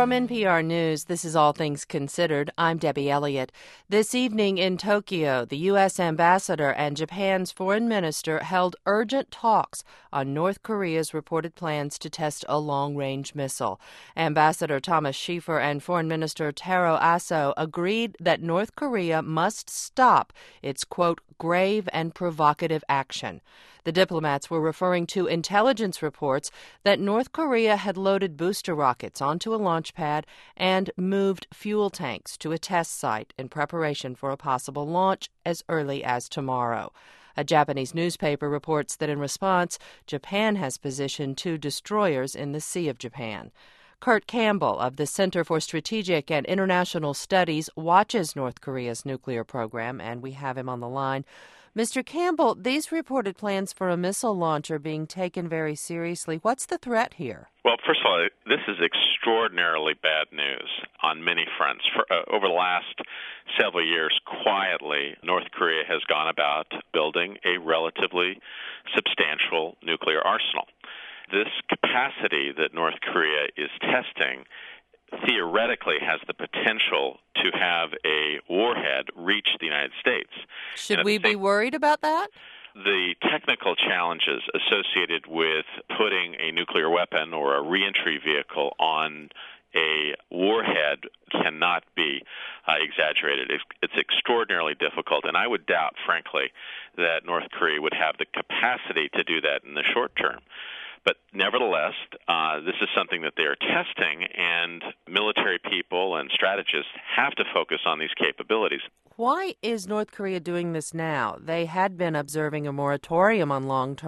From NPR News, this is All Things Considered. I'm Debbie Elliott. This evening in Tokyo, the U.S. ambassador and Japan's foreign minister held urgent talks on North Korea's reported plans to test a long-range missile. Ambassador Thomas Schiefer and Foreign Minister Taro Aso agreed that North Korea must stop its, quote, grave and provocative action. The diplomats were referring to intelligence reports that North Korea had loaded booster rockets onto a launch pad and moved fuel tanks to a test site in preparation for a possible launch as early as tomorrow. A Japanese newspaper reports that in response, Japan has positioned 2 destroyers in the Sea of Japan. Kurt Campbell of the Center for Strategic and International Studies watches North Korea's nuclear program, and we have him on the line. Mr. Campbell, these reported plans for a missile launch are being taken very seriously. What's the threat here? Well, first of all, this is extraordinarily bad news on many fronts. Over the last several years, quietly, North Korea has gone about building a relatively substantial nuclear arsenal. This capacity that North Korea is testing theoretically has the potential to have a warhead reach the United States. Should we be worried about that? The technical challenges associated with putting a nuclear weapon or a reentry vehicle on a warhead cannot be exaggerated. It's extraordinarily difficult, and I would doubt, frankly, that North Korea would have the capacity to do that in the short term. But nevertheless, this is something that they are testing, and military people and strategists have to focus on these capabilities. Why is North Korea doing this now? They had been observing a moratorium on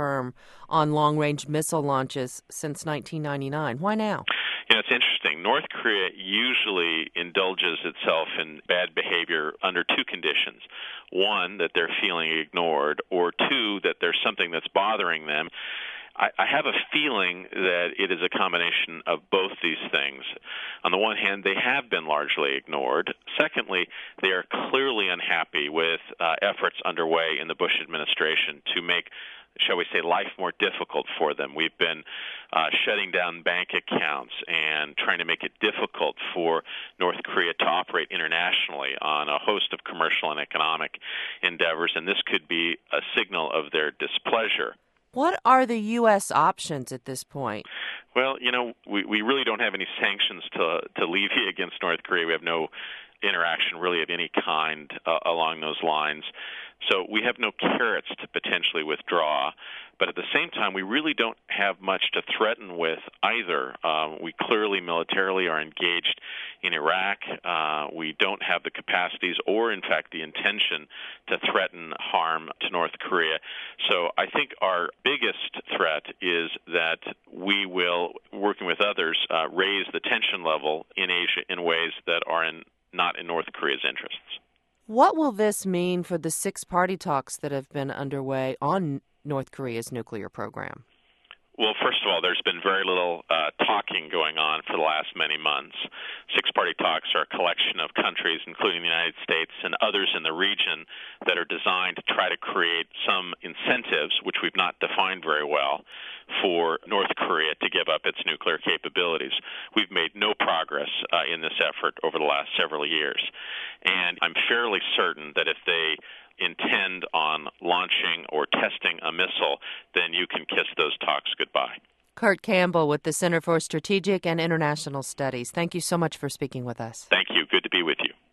long-range missile launches since 1999. Why now? It's interesting. North Korea usually indulges itself in bad behavior under 2 conditions. 1, that they're feeling ignored, or 2, that there's something that's bothering them. I have a feeling that it is a combination of both these things. On the one hand, they have been largely ignored. Secondly, they are clearly unhappy with efforts underway in the Bush administration to make, shall we say, life more difficult for them. We've been shutting down bank accounts and trying to make it difficult for North Korea to operate internationally on a host of commercial and economic endeavors, and this could be a signal of their displeasure. What are the U.S. options at this point? Well, we really don't have any sanctions to levy against North Korea. We have no interaction really of any kind along those lines. So we have no carrots to potentially withdraw. But at the same time, we really don't have much to threaten with either. We clearly militarily are engaged in Iraq. We don't have the capacities or, in fact, the intention to threaten harm to North Korea. So I think our biggest threat is that we will, working with others, raise the tension level in Asia in ways that are not in North Korea's interests. What will this mean for the 6-party talks that have been underway on North Korea's nuclear program? Well, first of all, there's been very little talking going on for the last many months. 6-party talks are a collection of countries, including the United States and others in the region, that are designed to try to create some incentives, which we've not defined very well, for North Korea to give up its nuclear capabilities. We've made no progress in this effort over the last several years. And I'm fairly certain that if they intend on launching or testing a missile, then you can kiss those talks goodbye. Kurt Campbell with the Center for Strategic and International Studies. Thank you so much for speaking with us. Thank you. Good to be with you.